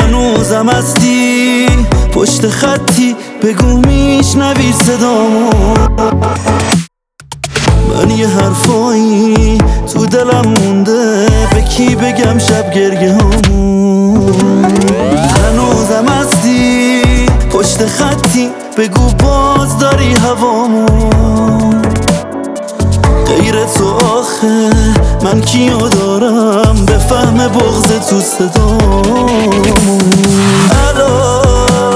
هنوزم هستی پشت خطی، بگو میشنوی صدامو. من یه حرفایی تو دلم مونده، به کی بگم شب گریه هامو. هنوزم هستی پشت خطی، بگو باز داری هوامو. غیر تو آخه من کیو دارم، بفهم بغض تو صدامو. الو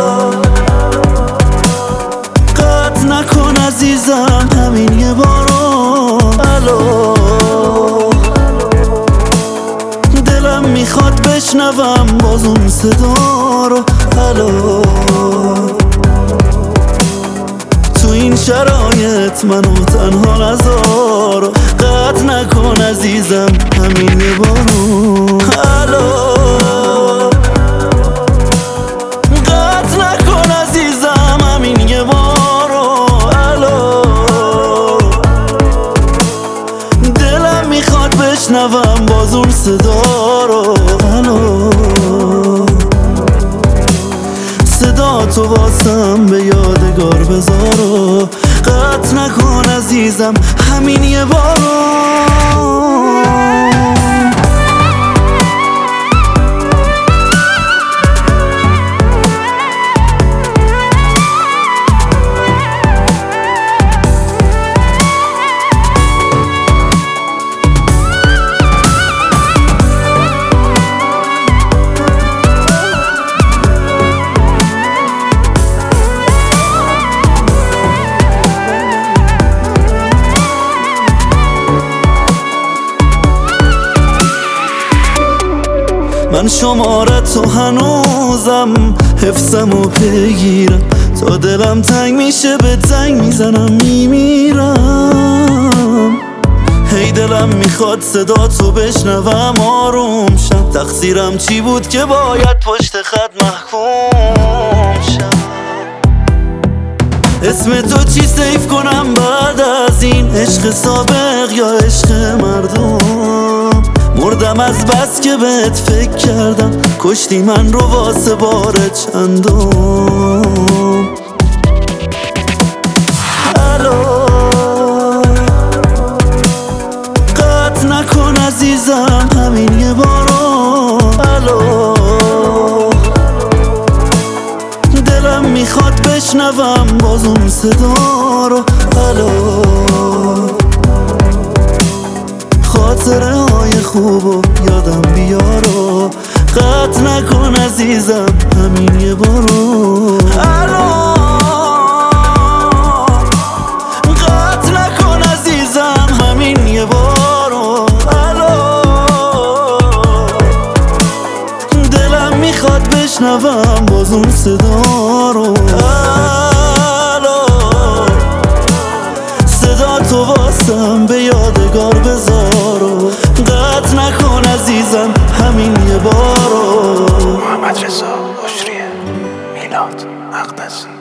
قطع نکن عزیزم همین یه بارو. الو دلم میخواد بشنوم باز اون صدا رو. الو تو این شرایط منو تنها نذار، قطع نکن عزیزم همین یه بارو. الو قطع نکن عزیزم همین یه بارو. الو دلم میخواد بشنوم باز اون صدا رو. الو صدا تو واسم به یادگار بذارو، قطع نکن عزیزم همین یه بارو. من شمارتو هنوزم حفظمو بگیرم، تا دلم تنگ میشه به تنگ میزنم میمیرم. هی دلم میخواد صدا تو بشنوم آروم شم، تقصیرم چی بود که باید پشت خط محکوم شم. اسم تو چی سیف کنم بعد از این، عشق سابق یا عشق مردم؟ مردم از بس که بهت فکر کردم، کشتی من رو واسه بار چندم. الو قطع نکن عزیزم همین یه بارو. الو دلم میخواد بشنوم باز اون صدا رو. الو خاطره های خوبو یادم بیارو، قطع نکن عزیزم همین یه بارو. الو قطع نکن عزیزم همین یه بارو. الو دلم میخواد بشنوم باز اون صدا رو. الو صدا تو واسم به یادگار بذارو، قطع نکن عزیزم همین یه بارو. محمد رضا بشریه، میلاد مقدس.